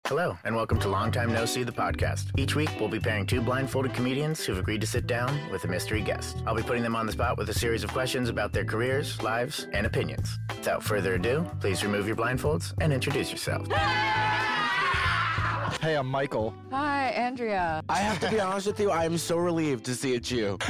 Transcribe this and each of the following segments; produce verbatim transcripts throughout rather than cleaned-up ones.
Hello, and welcome to Long Time No See, the podcast. Each week, we'll be pairing two blindfolded comedians who've agreed to sit down with a mystery guest. I'll be putting them on the spot with a series of questions about their careers, lives, and opinions. Without further ado, please remove your blindfolds and introduce yourself. Hey, I'm Michael. Hi, Andrea. I have to be honest with you, I am so relieved to see it's you.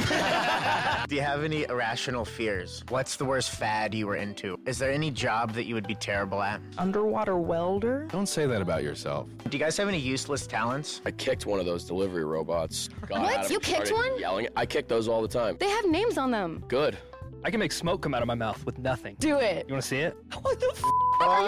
Do you have any irrational fears? What's the worst fad you were into? Is there any job that you would be terrible at? Underwater welder? Don't say that about yourself. Do you guys have any useless talents? I kicked one of those delivery robots. Got What? at him, You kicked started one? Yelling. I kick those all the time. They have names on them. Good. I can make smoke come out of my mouth with nothing. Do it. You want to see it? What the f***? Are you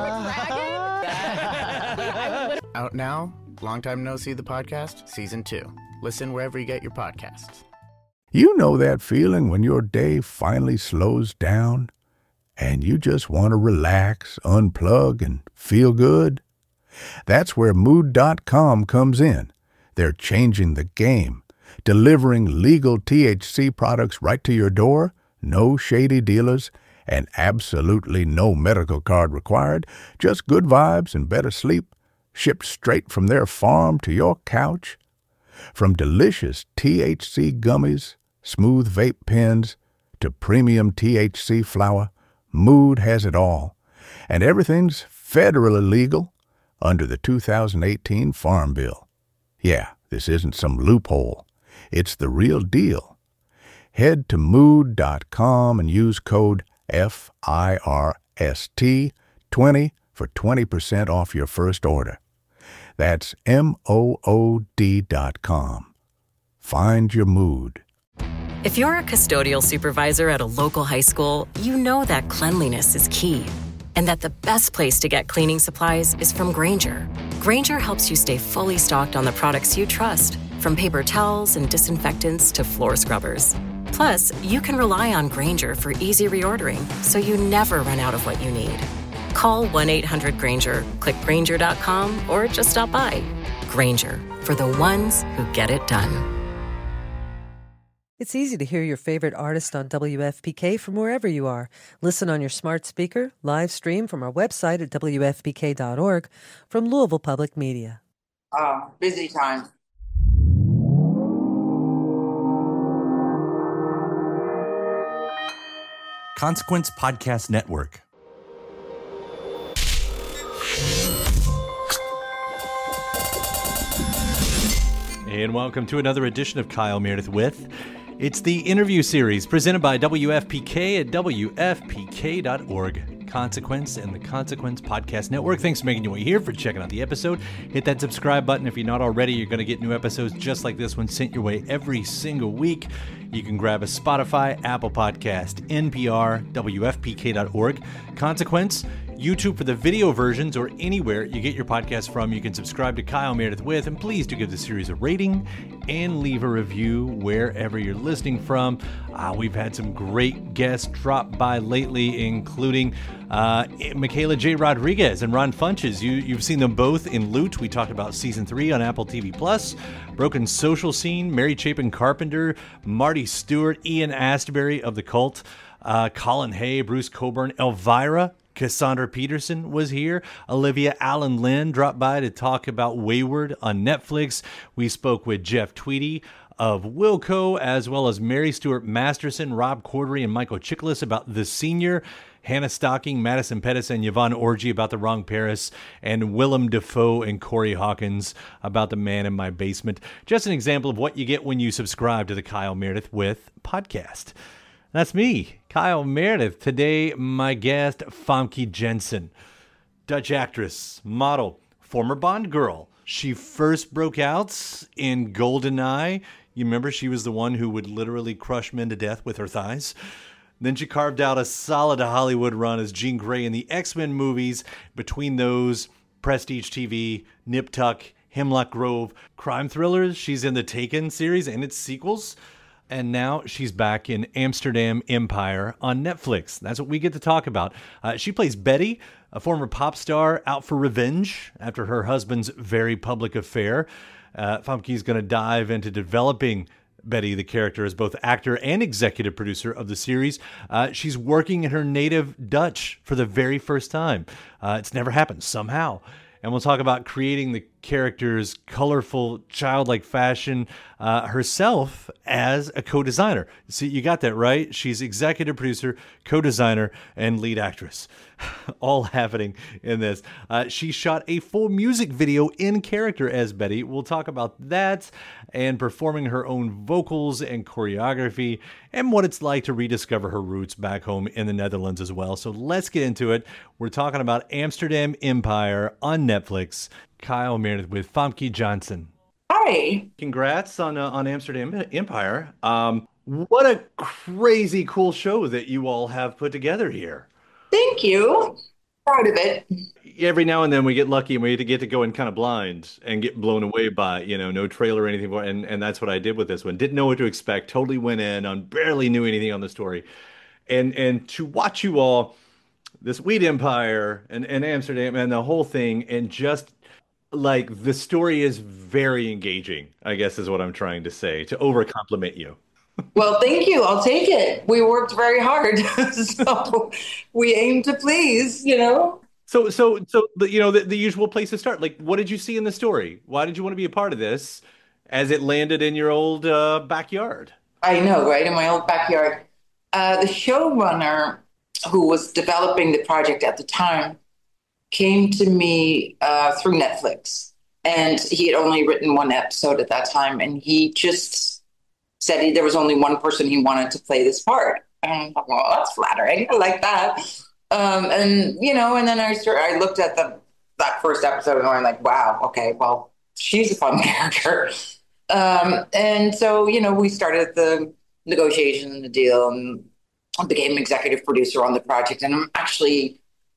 a dragon? Out now, Long Time No See, the podcast, Season two. Listen wherever you get your podcasts. You know that feeling when your day finally slows down and you just want to relax, unplug, and feel good? That's where Mood dot com comes in. They're changing the game, delivering legal T H C products right to your door, no shady dealers, and absolutely no medical card required, just good vibes and better sleep, shipped straight from their farm to your couch. From delicious T H C gummies, smooth vape pens, to premium T H C flower, Mood has it all. And everything's federally legal under the two thousand eighteen Farm Bill. Yeah, this isn't some loophole. It's the real deal. Head to Mood dot com and use code F I R S T twenty for twenty percent off your first order. That's M O O D dot com. Find your mood. If you're a custodial supervisor at a local high school, you know that cleanliness is key, and that the best place to get cleaning supplies is from Grainger. Grainger helps you stay fully stocked on the products you trust, from paper towels and disinfectants to floor scrubbers. Plus, you can rely on Grainger for easy reordering, so you never run out of what you need. Call one eight hundred Grainger, click Grainger dot com, or just stop by. Grainger, for the ones who get it done. It's easy to hear your favorite artist on W F P K from wherever you are. Listen on your smart speaker, live stream from our website at W F P K dot org, from Louisville Public Media. Uh, busy time. Consequence Podcast Network. And welcome to another edition of Kyle Meredith With. It's the interview series presented by W F P K at W F P K dot org. Consequence and the Consequence Podcast Network. Thanks for making your way here, for checking out the episode. Hit that subscribe button if you're not already. You're going to get new episodes just like this one sent your way every single week. You can grab a Spotify, Apple Podcast, N P R, W F P K dot org. Consequence, YouTube for the video versions, or anywhere you get your podcast from. You can subscribe to Kyle Meredith With, and please do give the series a rating and leave a review wherever you're listening from. Uh, we've had some great guests drop by lately, including uh, Michaela J. Rodriguez and Ron Funches. You, you've seen them both in Loot. We talked about season three on Apple T V Plus. Broken Social Scene, Mary Chapin Carpenter, Marty Stewart, Ian Astbury of The Cult, uh, Colin Hay, Bruce Coburn, Elvira, Cassandra Peterson was here. Olivia Allen Lynn dropped by to talk about Wayward on Netflix. We spoke with Jeff Tweedy of Wilco, as well as Mary Stuart Masterson, Rob Corddry, and Michael Chiklis about The Senior. Hannah Stocking, Madison Pettis, and Yvonne Orji about The Wrong Paris, and Willem Dafoe and Corey Hawkins about The Man in My Basement. Just an example of what you get when you subscribe to the Kyle Meredith With podcast. That's me, Kyle Meredith. Today, my guest, Famke Janssen, Dutch actress, model, former Bond girl. She first broke out in GoldenEye. You remember she was the one who would literally crush men to death with her thighs? Then she carved out a solid Hollywood run as Jean Grey in the X-Men movies. Between those, Prestige T V, Nip Tuck, Hemlock Grove, crime thrillers. She's in the Taken series and its sequels. And now she's back in Amsterdam Empire on Netflix. That's what we get to talk about. Uh, she plays Betty, a former pop star out for revenge after her husband's very public affair. Uh, Famke's going to dive into developing Betty, the character, as both actor and executive producer of the series. Uh, she's working in her native Dutch for the very first time. Uh, it's never happened somehow. And we'll talk about creating the character's colorful, childlike fashion uh, herself as a co-designer. See, you got that right. She's executive producer, co-designer, and lead actress. All happening in this. Uh, she shot a full music video in character as Betty. We'll talk about that and performing her own vocals and choreography and what it's like to rediscover her roots back home in the Netherlands as well. So let's get into it. We're talking about Amsterdam Empire on Netflix. Kyle Meredith with Famke Janssen. Hi. Congrats on uh, on Amsterdam Empire. Um, what a crazy cool show that you all have put together here. Thank you. Proud of it. Every now and then we get lucky and we get to go in kind of blind and get blown away by, you know, no trailer or anything. And, and that's what I did with this one. Didn't know what to expect. Totally went in on, barely knew anything on the story. And and to watch you all, this Wheat Empire and, and Amsterdam and the whole thing, and just like the story is very engaging, I guess is what I'm trying to say, to over compliment you. Well, thank you. I'll take it. We worked very hard. So we aim to please, you know. So, so, so the, you know, the, the usual place to start. Like, what did you see in the story? Why did you want to be a part of this as it landed in your old uh, backyard? I know, right? In my old backyard. Uh, the showrunner who was developing the project at the time came to me uh, through Netflix. And he had only written one episode at that time. And he just said he, there was only one person he wanted to play this part. And I'm like, well, that's flattering. I like that. Um, and, you know, and then I started, I looked at the that first episode and I'm like, wow, okay, well, she's a fun character. Um, and so, you know, we started the negotiation and the deal and I became executive producer on the project. And I'm actually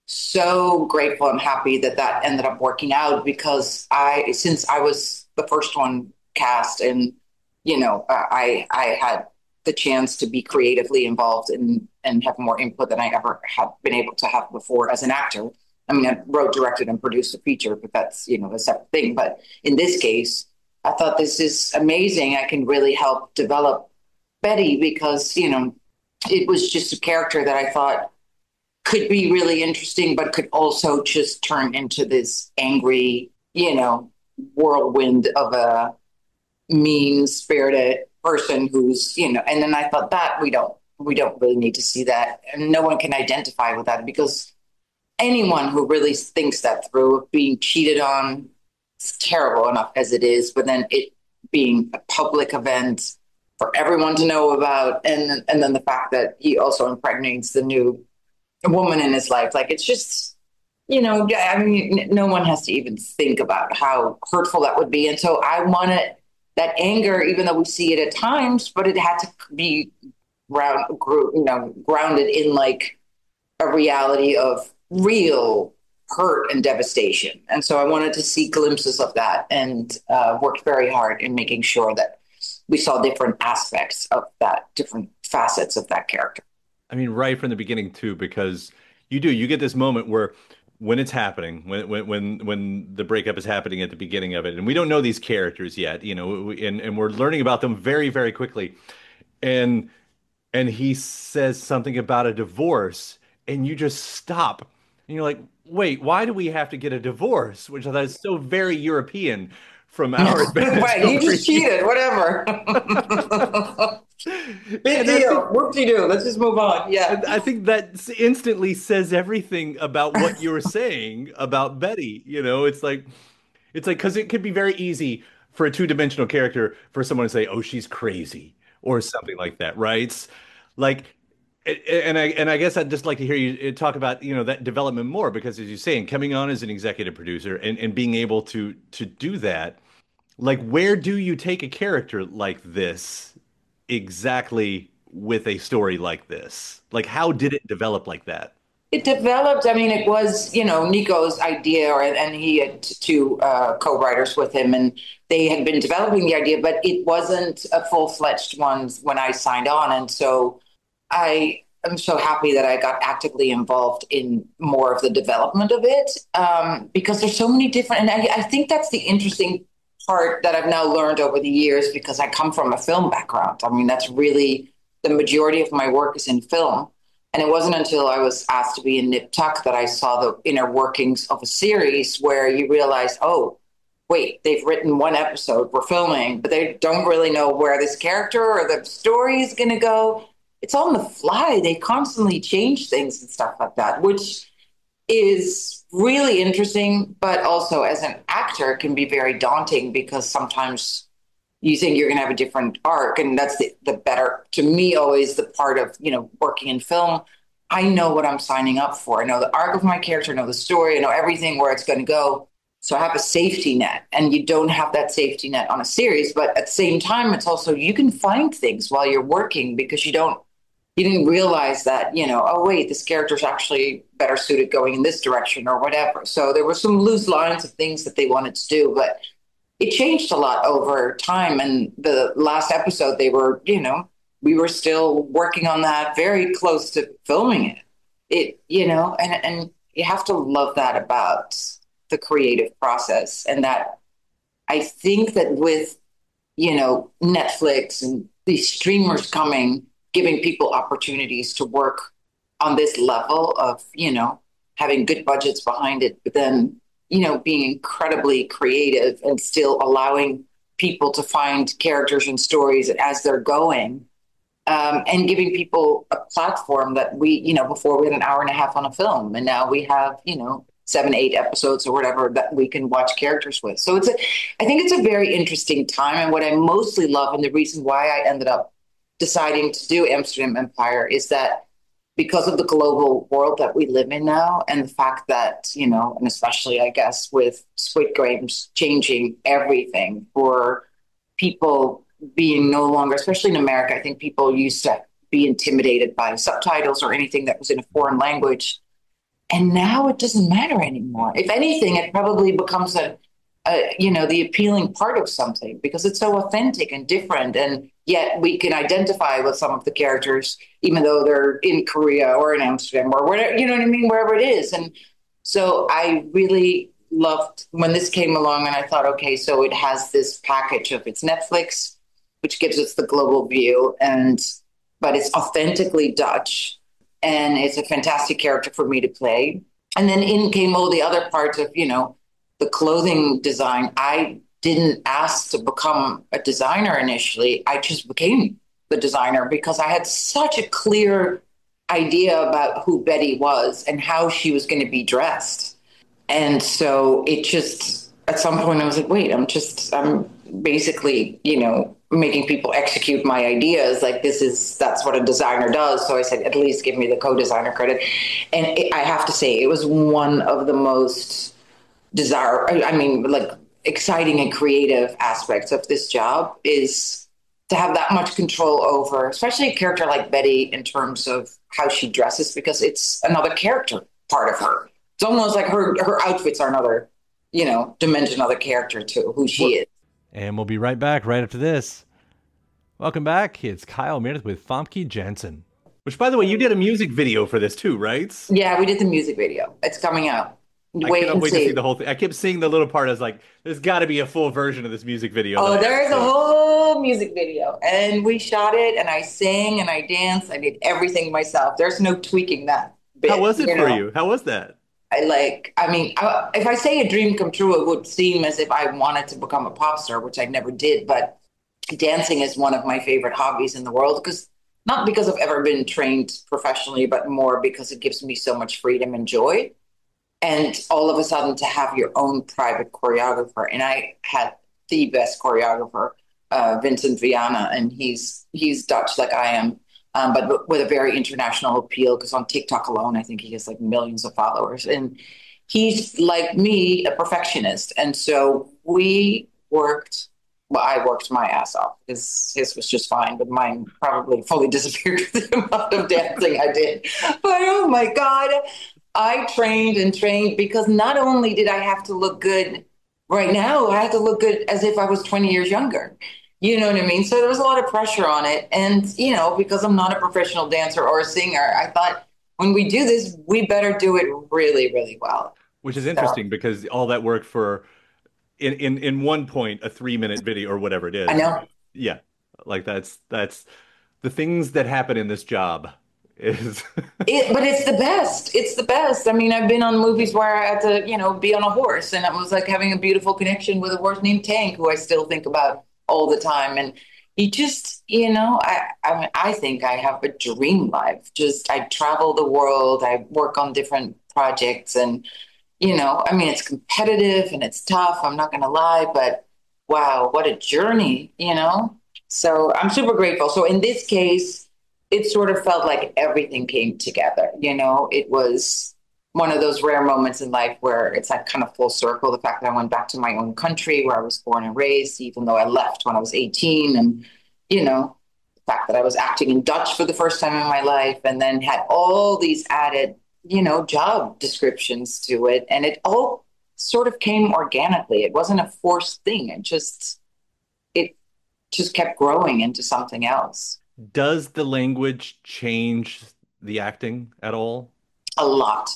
so grateful and happy that that ended up working out, because I, since I was the first one cast and, you know, I, I had the chance to be creatively involved in, and have more input than I ever have been able to have before as an actor. I mean, I wrote, directed, and produced a feature, but that's, you know, a separate thing. But in this case, I thought this is amazing. I can really help develop Betty because, you know, it was just a character that I thought could be really interesting, but could also just turn into this angry, you know, whirlwind of a mean-spirited person who's, you know, and then I thought that we don't, we don't really need to see that. And no one can identify with that, because anyone who really thinks that through of being cheated on, it's terrible enough as it is, but then it being a public event for everyone to know about. And, and then the fact that he also impregnates the new woman in his life. Like, it's just, you know, I mean, no one has to even think about how hurtful that would be. And so I wanted that anger, even though we see it at times, but it had to be ground, you know, grounded in like a reality of real hurt and devastation. And so I wanted to see glimpses of that, and uh, worked very hard in making sure that we saw different aspects of that, different facets of that character. I mean, right from the beginning too, because you do, you get this moment where when it's happening, when when when when the breakup is happening at the beginning of it, and we don't know these characters yet, you know, and and we're learning about them very, very quickly, and and he says something about a divorce, and you just stop, and you're like, wait, why do we have to get a divorce? Which I thought is so very European from our right, he just cheated, whatever. Big deal. Whoop-de-doo. Let's just move on. Yeah. I think that instantly says everything about what you were saying about Betty. You know, it's like, it's like, because it could be very easy for a two-dimensional character for someone to say, oh, she's crazy or something like that, right? It's like, and I and I guess I'd just like to hear you talk about, you know, that development more, because as you're saying, coming on as an executive producer and, and being able to to do that, like, where do you take a character like this exactly with a story like this? Like, how did it develop like that? It developed, I mean, it was, you know, Nico's idea, or, and he had two uh, co-writers with him, and they had been developing the idea, but it wasn't a full-fledged one when I signed on. And so I am so happy that I got actively involved in more of the development of it, um, because there's so many different, and I, I think that's the interesting part that I've now learned over the years, because I come from a film background. I mean, that's really the majority of my work is in film. And it wasn't until I was asked to be in Nip Tuck that I saw the inner workings of a series where you realize, oh, wait, they've written one episode, we're filming, but they don't really know where this character or the story is going to go. It's on the fly. They constantly change things and stuff like that, which is really interesting, but also as an actor can be very daunting because sometimes you think you're going to have a different arc. And that's the, the better, to me, always the part of, you know, working in film. I know what I'm signing up for. I know the arc of my character, I know the story, I know everything where it's going to go. So I have a safety net, and you don't have that safety net on a series. But at the same time, it's also, you can find things while you're working because you don't, you didn't realize that, you know, oh, wait, this character's actually better suited going in this direction or whatever. So there were some loose lines of things that they wanted to do, but it changed a lot over time. And the last episode, they were, you know, we were still working on that, very close to filming it. It, you know, and, and you have to love that about the creative process. And that I think that with, you know, Netflix and these streamers coming, giving people opportunities to work on this level of, you know, having good budgets behind it, but then, you know, being incredibly creative and still allowing people to find characters and stories as they're going, um, and giving people a platform that we, you know, before we had an hour and a half on a film, and now we have, you know, seven, eight episodes or whatever that we can watch characters with. So it's a, I think it's a very interesting time. And what I mostly love, and the reason why I ended up deciding to do Amsterdam Empire, is that because of the global world that we live in now, and the fact that, you know, and especially, I guess, with Squid Games changing everything for people being no longer, especially in America, I think people used to be intimidated by subtitles or anything that was in a foreign language. And now it doesn't matter anymore. If anything, it probably becomes a, a, you know, the appealing part of something because it's so authentic and different. And yet we can identify with some of the characters, even though they're in Korea or in Amsterdam or whatever, you know what I mean, wherever it is. And so I really loved when this came along, and I thought, okay, so it has this package of it's Netflix, which gives us the global view, and but it's authentically Dutch. And it's a fantastic character for me to play. And then in came all the other parts of, you know, the clothing design. I didn't ask to become a designer initially. I just became the designer because I had such a clear idea about who Betty was and how she was going to be dressed. And so it just, at some point I was like, wait, I'm just, I'm basically, you know, making people execute my ideas. Like this is, that's what a designer does. So I said, at least give me the co-designer credit. And it, I have to say, it was one of the most desire, I mean, like exciting and creative aspects of this job is to have that much control over, especially a character like Betty in terms of how she dresses, because it's another character part of her. It's almost like her, her outfits are another, you know, dimension, another character to who she is. And we'll be right back right after this. Welcome back. It's Kyle Meredith with Famke Janssen. Which, by the way, you did a music video for this too, right? Yeah, we did the music video. It's coming out. Wait I cannot and wait see. to see the whole thing. I kept seeing the little part. I was like, there's got to be a full version of this music video. Oh, there's a whole music video. And we shot it, and I sang, and I danced. I did everything myself. There's no tweaking that bit. How was it you for know? you? How was that? I like, I mean, I, if I say a dream come true, it would seem as if I wanted to become a pop star, which I never did. But dancing is one of my favorite hobbies in the world, because not because I've ever been trained professionally, but more because it gives me so much freedom and joy. And all of a sudden to have your own private choreographer. And I had the best choreographer, uh, Vincent Viana, and he's he's Dutch like I am. Um, but with a very international appeal, because on TikTok alone, I think he has like millions of followers. And he's like me, a perfectionist. And so we worked, well, I worked my ass off. His, his was just fine, but mine probably fully disappeared with the amount of dancing I did. But oh my God, I trained and trained because not only did I have to look good right now, I had to look good as if I was twenty years younger. You know what I mean? So there was a lot of pressure on it. And, you know, because I'm not a professional dancer or a singer, I thought when we do this, we better do it really, really well. Which is interesting so, because all that work for, in, in, in one point, a three minute video or whatever it is. I know. Yeah. Like that's, that's the things that happen in this job. is. it, but it's the best. It's the best. I mean, I've been on movies where I had to, you know, be on a horse, and it was like having a beautiful connection with a horse named Tank, who I still think about all the time. And you just, you know, I, I mean, I think I have a dream life. Just, I travel the world. I work on different projects, and, you know, I mean, it's competitive and it's tough. I'm not going to lie, but wow, what a journey, you know? So I'm super grateful. So in this case, it sort of felt like everything came together. You know, it was one of those rare moments in life where it's like kind of full circle. The fact that I went back to my own country where I was born and raised, even though I left when I was eighteen, and, you know, the fact that I was acting in Dutch for the first time in my life, and then had all these added, you know, job descriptions to it. And it all sort of came organically. It wasn't a forced thing. It just, it just kept growing into something else. Does the language change the acting at all? A lot,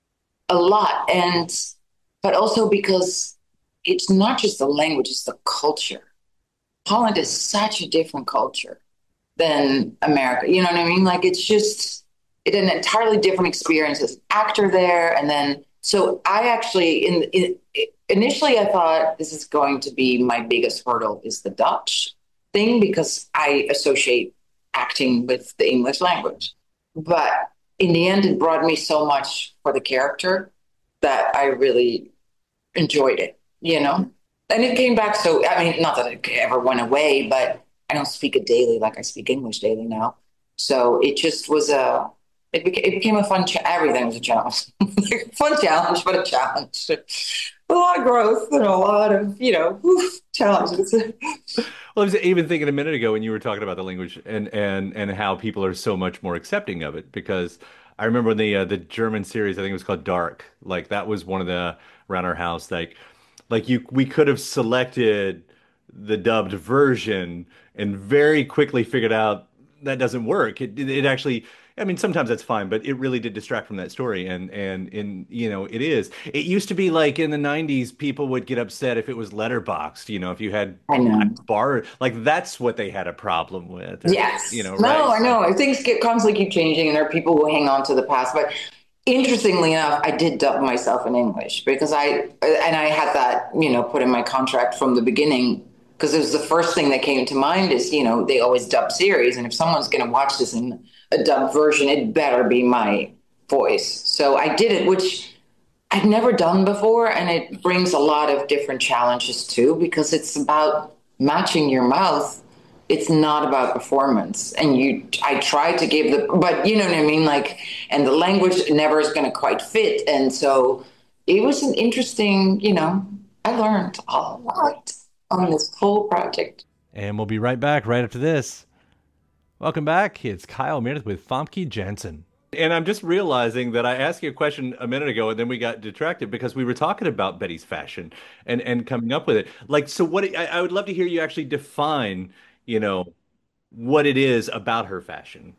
a lot. And, but also because it's not just the language, it's the culture. Holland is such a different culture than America. You know what I mean? Like, it's just, it's an entirely different experience as an actor there. And then, so I actually, in, in initially I thought this is going to be my biggest hurdle is the Dutch thing, because I associate acting with the English language. But in the end, it brought me so much for the character that I really enjoyed it, you know? And it came back so, I mean, not that it ever went away, but I don't speak it daily like I speak English daily now. So it just was a, it, beca- it became a fun, cha- everything was a challenge. Fun challenge, but a challenge. A lot of growth and a lot of, you know, oof, challenges. Well, I was even thinking a minute ago when you were talking about the language and and and how people are so much more accepting of it, because I remember when the uh, the German series, I think it was called Dark, like that was one of the around our house, like like you we could have selected the dubbed version and very quickly figured out that doesn't work. It it actually, I mean, sometimes that's fine, but it really did distract from that story. And, and, in you know, it is. It used to be like in the nineties, people would get upset if it was letterboxed, you know, if you had bar, like that's what they had a problem with. Or, yes. You know, no, right? I know. Things get constantly keep changing, and there are people who hang on to the past. But interestingly enough, I did dub myself in English because I, and I had that, you know, put in my contract from the beginning, because it was the first thing that came to mind is, you know, they always dub series. And if someone's going to watch this in a dubbed version, it better be my voice. So I did it, which I'd never done before. And it brings a lot of different challenges too, because it's about matching your mouth. It's not about performance. And you, I tried to give the, but you know what I mean? Like, and the language never is going to quite fit. And so it was an interesting, you know, I learned a lot on this whole project. And we'll be right back right after this. Welcome back. It's Kyle Meredith with Famke Janssen. And I'm just realizing that I asked you a question a minute ago and then we got detracted because we were talking about Betty's fashion and, and coming up with it. Like, so what, I, I would love to hear you actually define, you know, what it is about her fashion.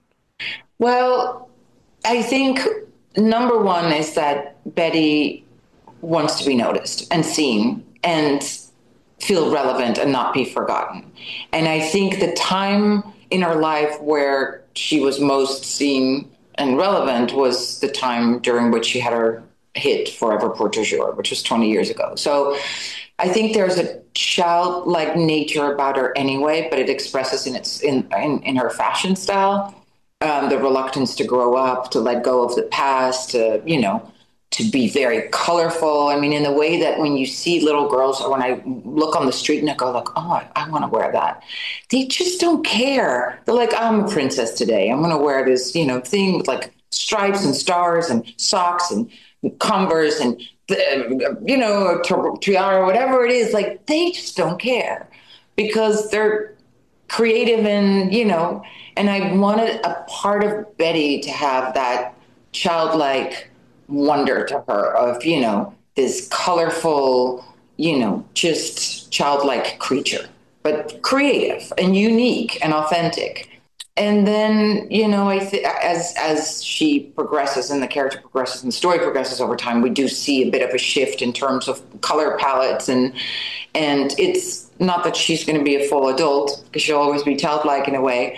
Well, I think number one is that Betty wants to be noticed and seen and feel relevant and not be forgotten. And I think the time in her life where she was most seen and relevant was the time during which she had her hit Forever pour toujours, which was twenty years ago. So I think there's a childlike nature about her anyway, but it expresses in its in in, in her fashion style, um, the reluctance to grow up, to let go of the past, to, you know, to be very colorful. I mean, in the way that when you see little girls, or when I look on the street and I go like, oh, I, I want to wear that. They just don't care. They're like, I'm a princess today. I'm going to wear this, you know, thing with like stripes and stars and socks and Converse and, you know, tiara, whatever it is. Like, they just don't care because they're creative and, you know, and I wanted a part of Betty to have that childlike wonder to her of, you know, this colorful, you know, just childlike creature, but creative and unique and authentic. And then, you know, I th- as as she progresses and the character progresses and the story progresses over time, we do see a bit of a shift in terms of color palettes. And and it's not that she's going to be a full adult, because she'll always be childlike in a way,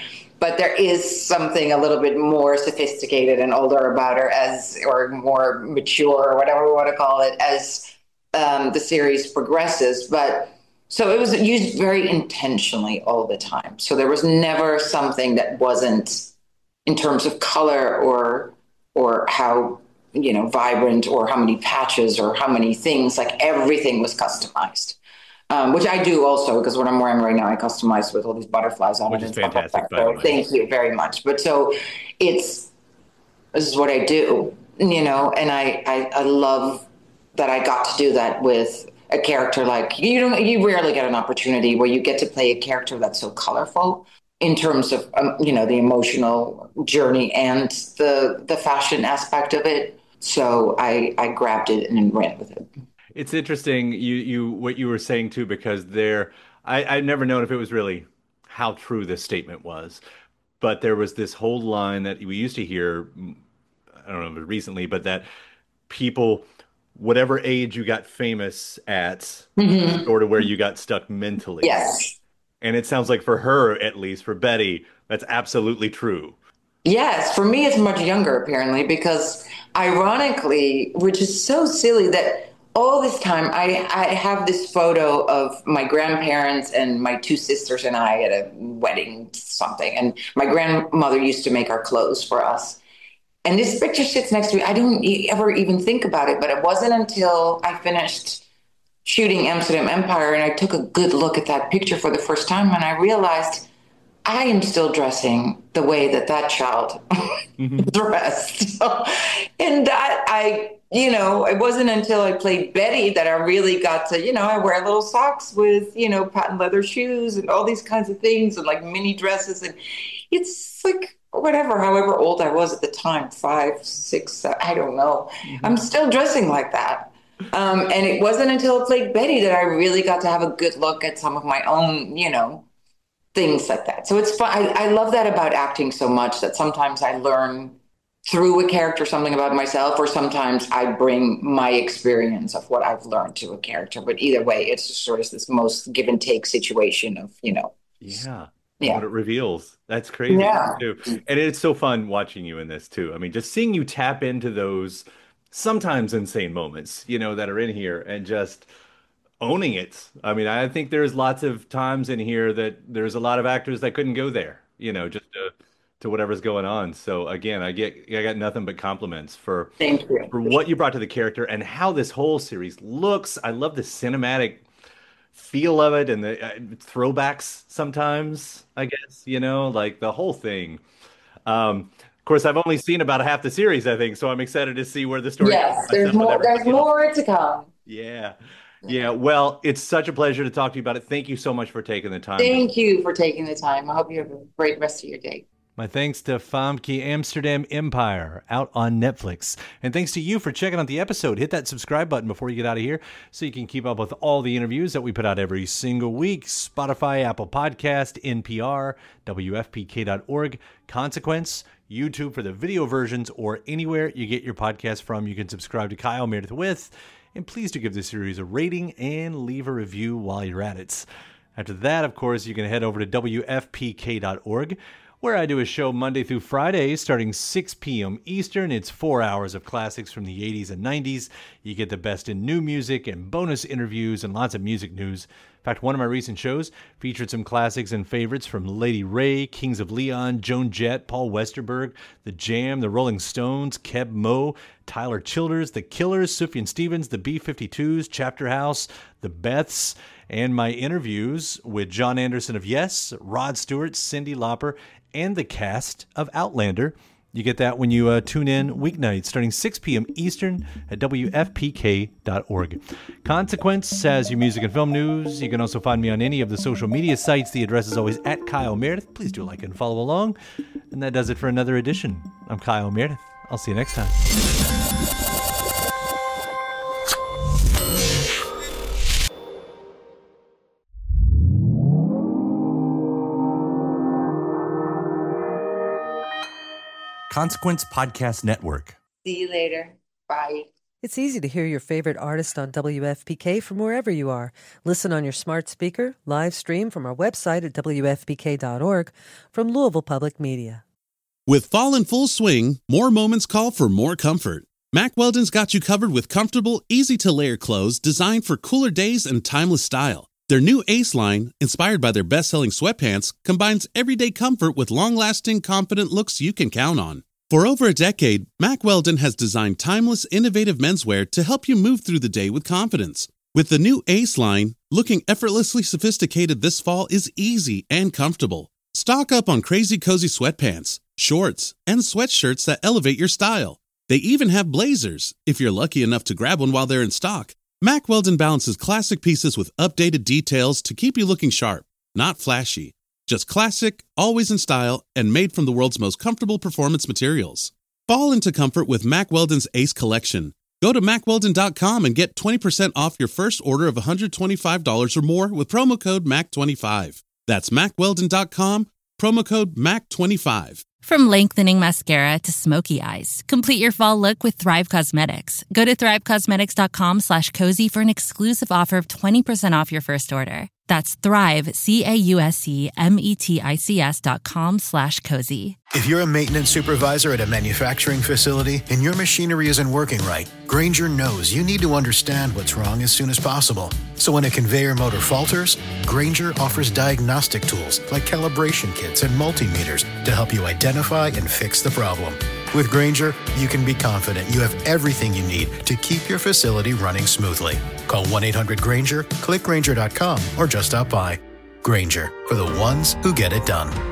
but there is something a little bit more sophisticated and older about her as, or more mature or whatever we want to call it, as um, the series progresses. But so it was used very intentionally all the time. So there was never something that wasn't, in terms of color or or how, you know, vibrant or how many patches or how many things, like everything was customized. Um, which I do also, because what I'm wearing right now, I customize with all these butterflies on which it. Which is and fantastic, stuff like by the way. Thank you very much. But so it's, this is what I do, you know, and I, I, I love that I got to do that with a character like, you don't, you rarely get an opportunity where you get to play a character that's so colorful in terms of, um, you know, the emotional journey and the the fashion aspect of it. So I, I grabbed it and ran with it. It's interesting, you you what you were saying too, because there, I I've never known if it was really how true this statement was, but there was this whole line that we used to hear, I don't know if it was recently, but that people, whatever age you got famous at, mm-hmm. sort of where you got stuck mentally. Yes. And it sounds like for her, at least for Betty, that's absolutely true. Yes, for me, it's much younger, apparently, because ironically, which is so silly that all this time, I, I have this photo of my grandparents and my two sisters and I at a wedding something. And my grandmother used to make our clothes for us. And this picture sits next to me. I don't e- ever even think about it, but it wasn't until I finished shooting Amsterdam Empire and I took a good look at that picture for the first time and I realized I am still dressing the way that that child mm-hmm. dressed. So, and that I, you know, it wasn't until I played Betty that I really got to, you know, I wear little socks with, you know, patent leather shoes and all these kinds of things and like mini dresses. And it's like, whatever, however old I was at the time, five, six, seven, I don't know. Mm-hmm. I'm still dressing like that. Um, and it wasn't until I played Betty that I really got to have a good look at some of my own, you know, things like that. So it's fun. I, I love that about acting so much that sometimes I learn through a character something about myself, or sometimes I bring my experience of what I've learned to a character. But either way, it's just sort of this most give and take situation of, you know. Yeah. Yeah. What it reveals. That's crazy. Yeah. Too. And it's so fun watching you in this too. I mean, just seeing you tap into those sometimes insane moments, you know, that are in here and just owning it. I mean, I think there's lots of times in here that there's a lot of actors that couldn't go there, you know, just to, to whatever's going on. So again, I get, I got nothing but compliments for, Thank you. for what you brought to the character and how this whole series looks. I love the cinematic feel of it and the uh, throwbacks sometimes, I guess, you know, like the whole thing. Um, of course, I've only seen about half the series, I think, so I'm excited to see where the story yes, goes. there's more, there's more to come. Yeah. Yeah. Well, it's such a pleasure to talk to you about it. Thank you so much for taking the time. Thank you for taking the time. I hope you have a great rest of your day. My thanks to Famke Amsterdam Empire, out on Netflix. And thanks to you for checking out the episode. Hit that subscribe button before you get out of here so you can keep up with all the interviews that we put out every single week. Spotify, Apple Podcast, N P R, W F P K dot org, Consequence, YouTube for the video versions, or anywhere you get your podcast from. You can subscribe to Kyle Meredith With. And please do give this series a rating and leave a review while you're at it. After that, of course, you can head over to W F P K dot org, where I do a show Monday through Friday starting six p.m. Eastern. It's four hours of classics from the eighties and nineties. You get the best in new music and bonus interviews and lots of music news. In fact, one of my recent shows featured some classics and favorites from Lady Ray, Kings of Leon, Joan Jett, Paul Westerberg, The Jam, The Rolling Stones, Keb Mo, Tyler Childers, The Killers, Sufjan Stevens, The B fifty-twos, Chapter House, The Beths, and my interviews with John Anderson of Yes, Rod Stewart, Cyndi Lauper, and the cast of Outlander. You get that when you uh, tune in weeknights starting six p.m. Eastern at W F P K dot org. Consequence has your music and film news. You can also find me on any of the social media sites. The address is always at Kyle Meredith. Please do like and follow along. And that does it for another edition. I'm Kyle Meredith. I'll see you next time. Consequence Podcast Network. See you later. Bye. It's easy to hear your favorite artist on W F P K from wherever you are. Listen on your smart speaker, live stream from our website at W F P K dot org, from Louisville Public Media. With fall in full swing, more moments call for more comfort. Mack Weldon's got you covered with comfortable, easy-to-layer clothes designed for cooler days and timeless style. Their new Ace line, inspired by their best-selling sweatpants, combines everyday comfort with long-lasting, confident looks you can count on. For over a decade, Mack Weldon has designed timeless, innovative menswear to help you move through the day with confidence. With the new Ace line, looking effortlessly sophisticated this fall is easy and comfortable. Stock up on crazy cozy sweatpants, shorts, and sweatshirts that elevate your style. They even have blazers, if you're lucky enough to grab one while they're in stock. Mack Weldon balances classic pieces with updated details to keep you looking sharp, not flashy. Just classic, always in style, and made from the world's most comfortable performance materials. Fall into comfort with Mack Weldon's Ace Collection. Go to Mack Weldon dot com and get twenty percent off your first order of one hundred twenty-five dollars or more with promo code M A C twenty-five. That's Mack Weldon dot com, promo code M A C twenty-five. From lengthening mascara to smoky eyes, complete your fall look with Thrive Cosmetics. Go to thrive cosmetics dot com slash cozy for an exclusive offer of twenty percent off your first order. That's Thrive, C A U S E M E T I C S dot com slash cozy. If you're a maintenance supervisor at a manufacturing facility and your machinery isn't working right, Grainger knows you need to understand what's wrong as soon as possible. So when a conveyor motor falters, Grainger offers diagnostic tools like calibration kits and multimeters to help you identify and fix the problem. With Grainger, you can be confident you have everything you need to keep your facility running smoothly. Call one eight hundred Grainger, click Grainger dot com, or just stop by. Grainger, for the ones who get it done.